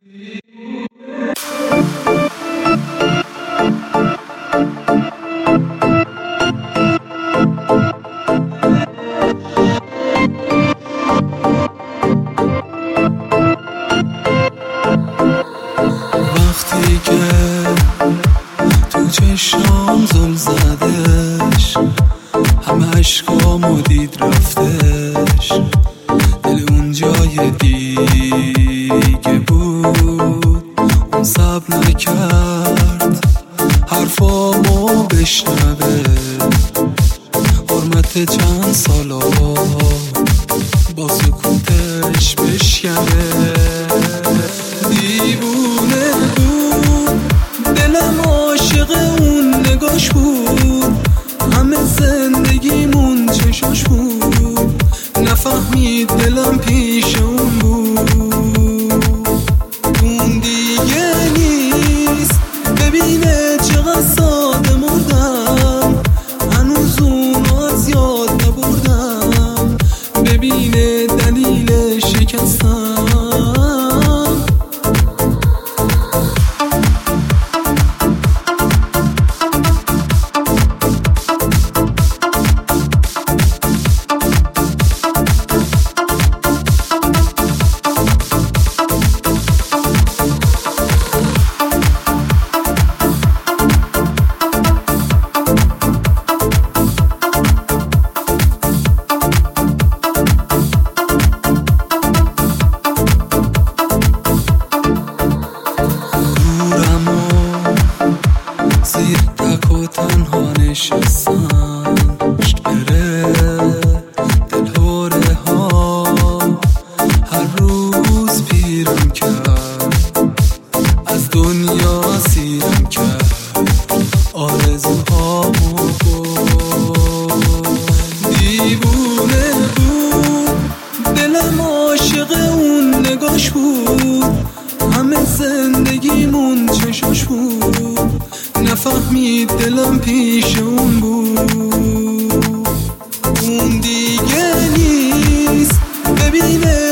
وقتی که تو چشام زل زدش، همه عشقامو دید رفتش. دل اون جای دیگه بود، اون صبر نکرد حرفامو بشنوه. حرمت چند سالا با سکوتش بشکنه. دیوونه بود دلم، عاشق اون نگاش بود، همه زندگیمون چشاش بود. نفهمید دلم پیش اون بود. اون دیگه نیست، ببینه چقدر ساده مردم. هنوز اونو از یاد نبردم، ببینه دلیل شکستم. زیر تک و تنها نشستم، پشت بره دلهوره ها هر روز پیرم کرد. از دنیا سیرم کرد، آرزوهامو برد. دیوونه بود دلم، عاشق اون نگاش بود، همه زندگیمون چشاش بود. نفهمید دلم پیش اون بود. اون دیگه نیست، ببینه